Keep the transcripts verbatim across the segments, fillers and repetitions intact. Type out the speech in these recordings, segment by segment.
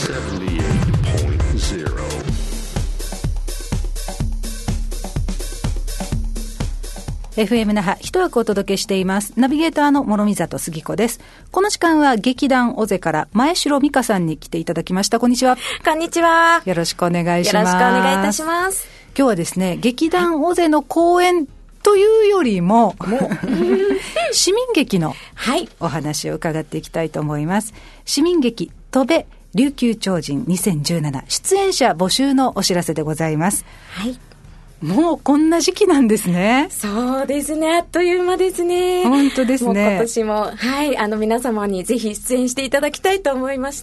エフエム 那覇一枠お届けしています。ナビゲーターの諸見里杉子です。この時間は劇団尾瀬から前城美香さんに来ていただきました。こんにちは。 こんにちは。 よろしくお願いします。 よろしくお願いいたします。 今日はですね、劇団尾瀬の公演というよりも、はい、市民劇のお話を伺っていきたいと思います。市民劇戸部琉球超人にせんじゅうなな出演者募集のお知らせでございます。 はい。 もうこんな時期なんですね。 そうですね。あっという間ですね。 本当ですね。 もう今年も、はい、あの皆様にぜひ出演していただきたいと思いまして、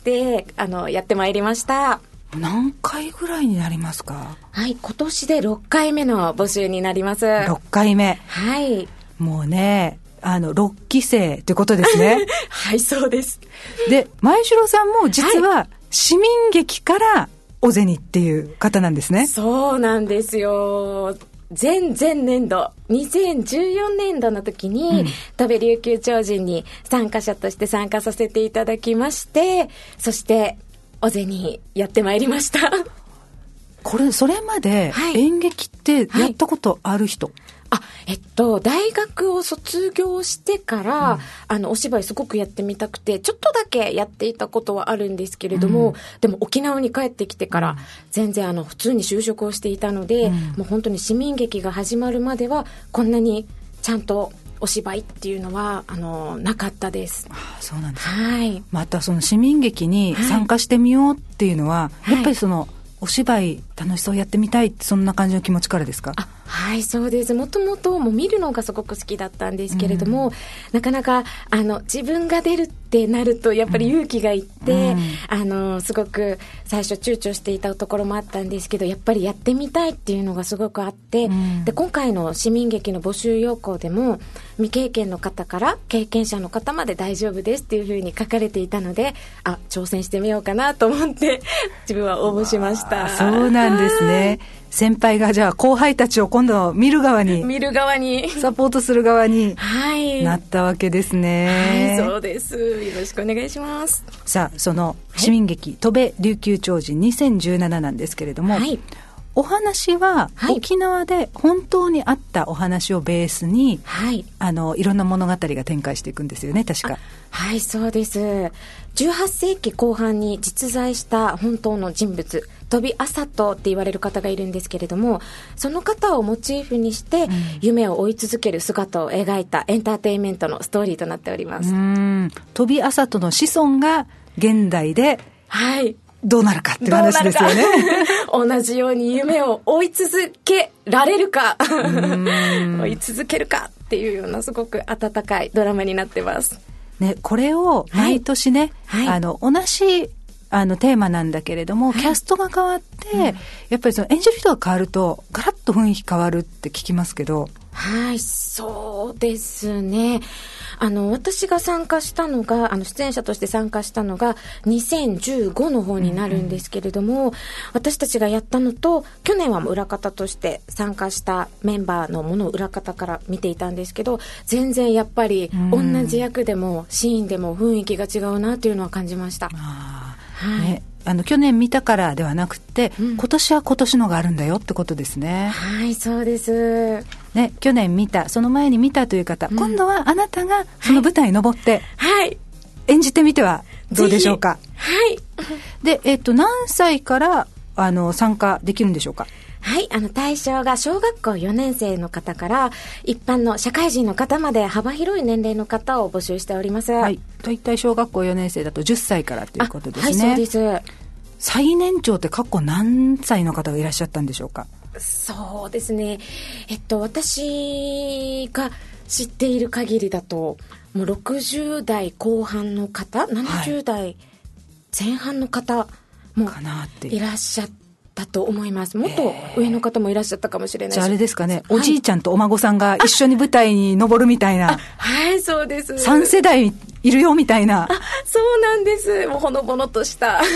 あの、やってまいりました。 何回ぐらいになりますか？ はい、今年でろっかいめの募集になります。 ろっかいめ。 はい。 もうね、あの、ろっき生ということですね。 はい、そうです。 で、前城さんも実は市民劇から、はい尾瀬にっていう方なんですね。 そうなんですよ。前々年度にせんじゅうよねんどの時に戸部琉球超人に参加者として参加させていただきまして、そして尾瀬にやってまいりました。 これそれまで演劇ってやったことある人、はいあえっと、大学を卒業してから、うん、あのお芝居すごくやってみたくてちょっとだけやっていたことはあるんですけれども、うん、でも沖縄に帰ってきてから、うん、全然あの普通に就職をしていたので、うん、もう本当に市民劇が始まるまではこんなにちゃんとお芝居っていうのはあのなかったです。 ああそうなんです、 はい、 またその市民劇に参加してみようっていうのは、はい、やっぱりそのお芝居楽しそうやってみたいってそんな感じの気持ちからですか？ あはいそうです。もともともう見るのがすごく好きだったんですけれども、うん、なかなかあの自分が出るってなるとやっぱり勇気がいって、うん、あのすごく最初躊躇していたところもあったんですけどやっぱりやってみたいっていうのがすごくあって、うん、で今回の市民劇の募集要項でも未経験の方から経験者の方まで大丈夫ですっていうふうに書かれていたのであ挑戦してみようかなと思って自分は応募しました。 そうなんですね。先輩がじゃあ後輩たちを今度見る側に見る側にサポートする側にはいなったわけですね。 はいそうです。よろしくお願いします。 さあその市民劇、はい、戸部琉球超人にせんじゅうなななんですけれども、はい、お話は沖縄で本当にあったお話をベースに、はい、あのいろんな物語が展開していくんですよね確か。 はいそうです。じゅうはっせいきこう半に実在した本当の人物戸部麻人って言われる方がいるんですけれどもその方をモチーフにして夢を追い続ける姿を描いたエンターテインメントのストーリーとなっております。 うーん戸部麻人の子孫が現代ではいどうなるかっていう話ですよね。 同じように夢を追い続けられるか追い続けるかっていうようなすごく温かいドラマになってますね。これを毎年ね、はいはい、あの同じあのテーマなんだけれども、はい、キャストが変わって、うん、やっぱりその演じる人が変わるとガラッと雰囲気変わるって聞きますけど。 はいそうですね。あの私が参加したのがあの出演者として参加したのがにせんじゅうごの方になるんですけれども、うん、私たちがやったのと去年は裏方として参加したメンバーのものを裏方から見ていたんですけど全然やっぱり同じ役でもシーンでも雰囲気が違うなというのは感じました。 あ、はいね、あの去年見たからではなくて、うん、今年は今年のがあるんだよってことですね。 はいそうですね、去年見たその前に見たという方、うん、今度はあなたがその舞台に登って、はい、演じてみてはどうでしょうか。 はいで、えっと、何歳からあの参加できるんでしょうか。 はい、あの対象が小学校よねん生の方から一般の社会人の方まで幅広い年齢の方を募集しております。 はい、大体小学校よねん生だとじゅっさいからということですね。 はいそうです。 最年長って過去何歳の方がいらっしゃったんでしょうか。 そうですね、えっと、私が知っている限りだともうろくじゅう代後半の方ななじゅう代前半の方もいらっしゃったと思います。もっと上の方もいらっしゃったかもしれないし、 じゃああれですかね、おじいちゃんとお孫さんが一緒に舞台に登るみたいな。 はいそうです。 さん世代いるよみたいな。 あそうなんです。もうほのぼのとした、はい、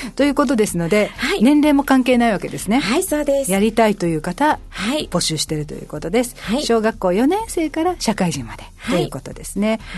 ということですので、はい、年齢も関係ないわけですね。 はいそうです。 やりたいという方、 はい、 募集しているということです、 はい、 小学校よねん生から社会人まで、はい、ということですね、 はい、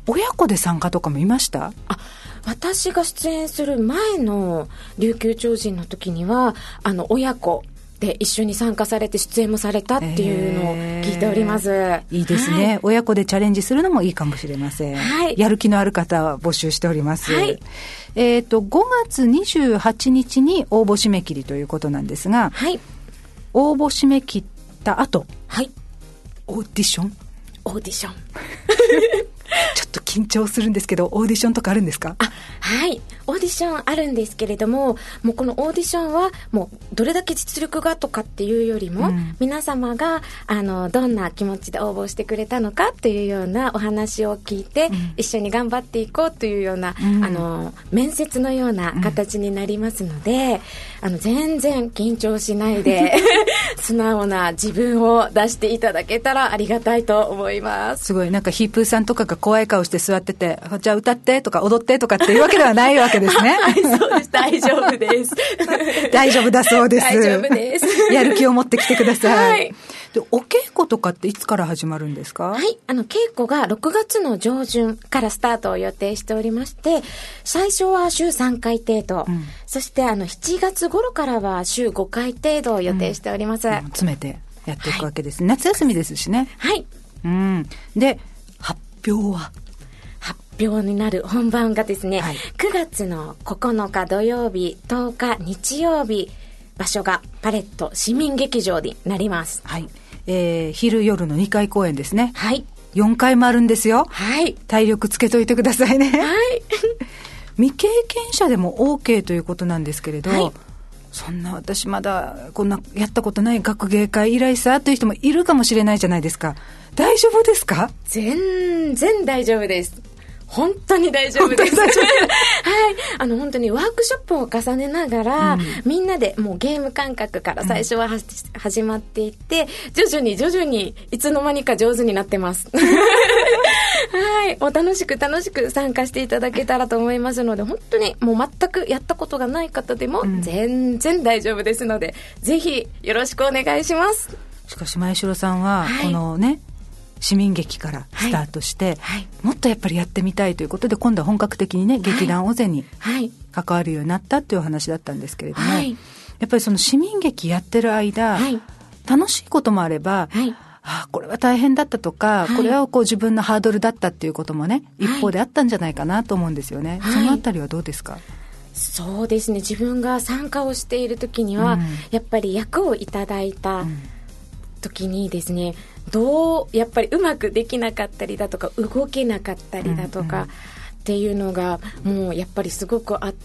親子で参加とかもいました？ あ、私が出演する前の琉球超人の時にはあの親子で一緒に参加されて出演もされたっていうのを聞いております、えー、いいですね、はい、親子でチャレンジするのもいいかもしれません、はい、やる気のある方は募集しております、はい、えーと、ごがつにじゅうはちにちに応募締め切りということなんですが、はい、応募締め切った後、はい、オーディションオーディションちょっと緊張するんですけど、オーディションとかあるんですか？ あ、はい、オーディションあるんですけれども、もうこのオーディションはもうどれだけ実力がとかっていうよりも、うん、皆様があのどんな気持ちで応募してくれたのかというようなお話を聞いて、うん、一緒に頑張っていこうというような、うん、あの面接のような形になりますので、うん、あの全然緊張しないで素直な自分を出していただけたらありがたいと思います。 すごい、なんかヒープーさんとかが怖い顔して座ってて、じゃあ歌ってとか踊ってとかっていうわけではないわけですね。 はい、そうです。大丈夫です。 大丈夫だそうです。 大丈夫です。 やる気を持ってきてください。はい、で、お稽古とかっていつから始まるんですか？ はい、あの稽古がろくがつの上旬からスタートを予定しておりまして、最初は週さんかい程度、うん、そしてあのしちがつ頃からは週ごかい程度を予定しております。うんうん、詰めてやっていくわけです、はい、夏休みですしね。 はい。 うん。で、発表は発表になる本番がですね、はい、くがつのここのか土曜日、とおか日曜日、場所がパレット市民劇場になります。 はい、えー、昼夜のにかい公演ですね。 はい。 よんかいもあるんですよ。 はい。 体力つけといてくださいね。 はい。 未経験者でも OK ということなんですけれど、はい、そんな私まだこんなやったことない学芸会以来さという人もいるかもしれないじゃないですか。大丈夫ですか？ 全然大丈夫です。本当に大丈夫です。はい。あの本当にワークショップを重ねながら、うん、みんなでもうゲーム感覚から最初は、うん、始まっていって、徐々に徐々にいつの間にか上手になってます。はい。もう楽しく楽しく参加していただけたらと思いますので、本当にもう全くやったことがない方でも全然大丈夫ですので、うん、ぜひよろしくお願いします。 しかし前城さんは、はい、このね、市民劇からスタートして、はいはい、もっとやっぱりやってみたいということで今度は本格的にね、劇団尾瀬に関わるようになったっていうお話だったんですけれども、はい、やっぱりその市民劇やってる間、はい、楽しいこともあれば、はい、あ、これは大変だったとか、はい、これはこう自分のハードルだったっていうこともね、一方であったんじゃないかなと思うんですよね、はい、そのあたりはどうですか？ そうですね、自分が参加をしている時には、うん、やっぱり役をいただいた時にですね、どうやっぱりうまくできなかったりだとか動けなかったりだとかっていうのがもうやっぱりすごくあって、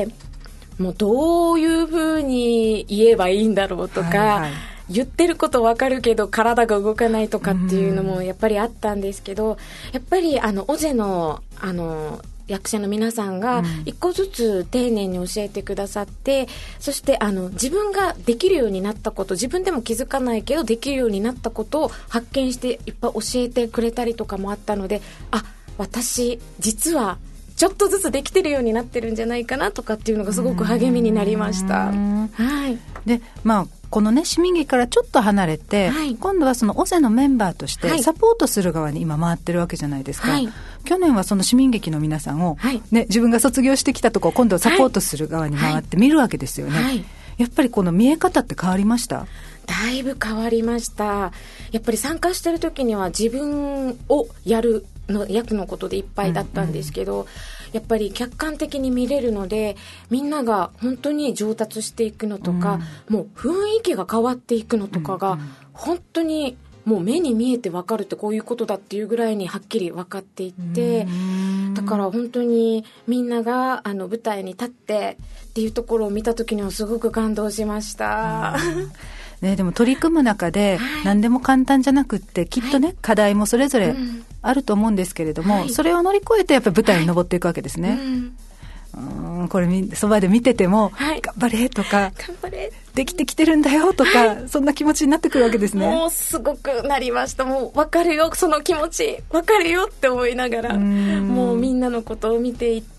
もうどういうふうに言えばいいんだろうとか、はいはい、言ってること分かるけど体が動かないとかっていうのもやっぱりあったんですけど、やっぱりあの尾瀬のあの役者の皆さんが一個ずつ丁寧に教えてくださって、うん、そしてあの自分ができるようになったこと、自分でも気づかないけどできるようになったことを発見していっぱい教えてくれたりとかもあったので、あ、私実はちょっとずつできてるようになってるんじゃないかなとかっていうのがすごく励みになりました。はい。 で、まあこのね、市民劇からちょっと離れて、はい、今度はその尾瀬のメンバーとしてサポートする側に今回ってるわけじゃないですか、はい、去年はその市民劇の皆さんを、はいね、自分が卒業してきたとこを今度はサポートする側に回って見るわけですよね、はいはい、やっぱりこの見え方って変わりました？ だいぶ変わりました。やっぱり参加してる時には自分をやるの役のことでいっぱいだったんですけど、うんうん、やっぱり客観的に見れるので、みんなが本当に上達していくのとか、うん、もう雰囲気が変わっていくのとかが、うんうん、本当にもう目に見えて分かるってこういうことだっていうぐらいにはっきり分かっていって、うん、だから本当にみんながあの舞台に立ってっていうところを見た時にはすごく感動しました。 ね、でも取り組む中で何でも簡単じゃなくって、はい、きっとね、はい、課題もそれぞれあると思うんですけれども、はい、それを乗り越えてやっぱり舞台に登っていくわけですね、はい、うんうん、これそばで見てても、はい、頑張れとか頑張れできてきてるんだよとか、はい、そんな気持ちになってくるわけですね。 もうすごくなりました。もう分かるよ、その気持ち分かるよって思いながら、うんもうみんなのことを見ていって、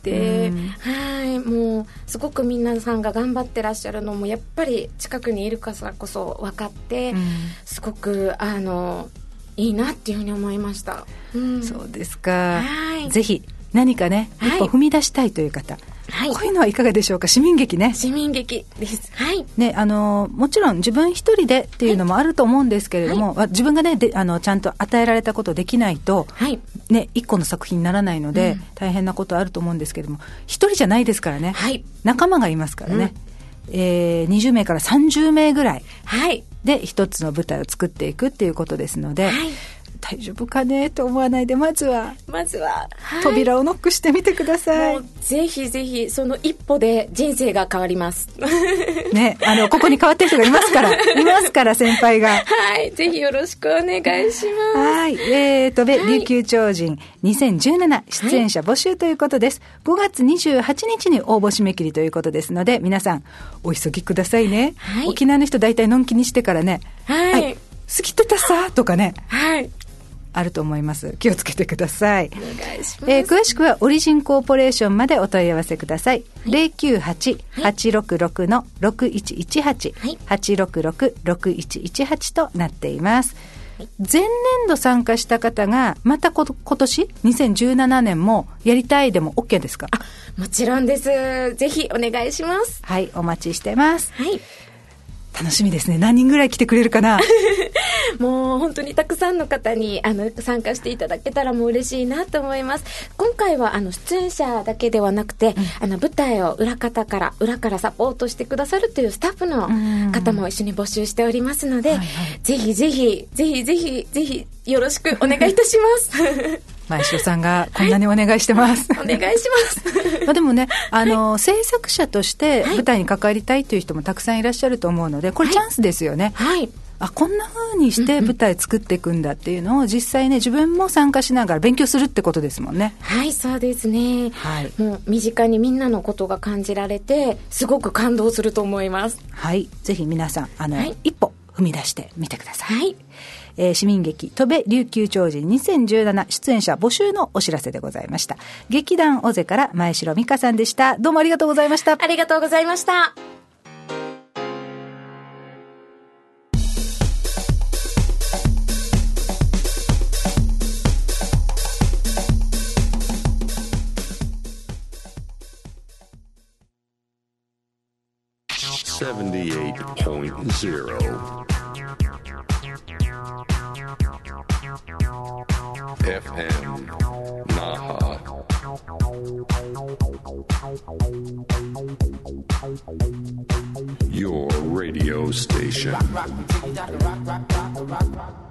はい、もうすごく皆さんが頑張ってらっしゃるのもやっぱり近くにいるからこそ分かって、すごくあのいいなっていうふうに思いました、うん、 そうですか。 はい、 ぜひ何かね、一歩踏み出したいという方、はい、こういうのはいかがでしょうか。市民劇ね。 市民劇です。はい。 ね、あのもちろん自分一人でっていうのもあると思うんですけれども、はい、自分がねであのちゃんと与えられたことできないと、はい、ね、一個の作品にならないので、うん、大変なことあると思うんですけれども、一人じゃないですからね、はい、仲間がいますからね、うん、えー、にじゅうめいからさんじゅうめいぐらいで一つの舞台を作っていくっていうことですので、はい、大丈夫かねと思わないで、まずはまずは、はい、 扉をノックしてみてください。 もうぜひぜひその一歩で人生が変わりますね、あのここに変わってる人がいますからいますから先輩が。 はい、ぜひよろしくお願いします。 はい、えーと、はい、琉球超人にせんじゅうなな出演者募集ということです、はい、ごがつにじゅうはちにちに応募締め切りということですので、皆さんお急ぎくださいね、はい、沖縄の人大体のんきにしてからね、はい、はい、過ぎてたさとかね、はい、あると思います。気をつけてください。 お願いします。 えー、詳しくはオリジンコーポレーションまでお問い合わせください。はい、ゼロきゅうはち はちろくろく ろくいちいちはち、はい、はちろくろく ろくいちいちはちとなっています。はい、前年度参加した方がまたこ今年にせんじゅうななねんもやりたいでも OK ですか？ あ、もちろんです。ぜひお願いします。 はい、お待ちしてます。 はい、 楽しみですね。何人ぐらい来てくれるかなもう本当にたくさんの方にあの参加していただけたらもう嬉しいなと思います。今回はあの出演者だけではなくて、うん、あの舞台を裏方から裏からサポートしてくださるというスタッフの方も一緒に募集しておりますので、はいはい、ぜひぜひぜひぜひぜひよろしくお願いいたします前城さんがこんなにお願いしてます、 はい、お願いしますまあでもね、あの、はい、制作者として舞台に関わりたいという人もたくさんいらっしゃると思うので、これチャンスですよね。はい、はい、あ、こんな風にして舞台作っていくんだっていうのを実際ね、自分も参加しながら勉強するってことですもんね。 はい、そうですね、はい、もう身近にみんなのことが感じられてすごく感動すると思います。 はい、ぜひ皆さんあの、はい、一歩踏み出してみてください。 はい、 えー、市民劇戸部琉球超人にせんじゅうなな出演者募集のお知らせでございました。劇団尾瀬から前城美香さんでした。どうもありがとうございました。 ありがとうございました。 セブンティーエイトポイントゼロ エフエム Naha Your radio station. Rock, rock, rock, rock, rock, rock, rock.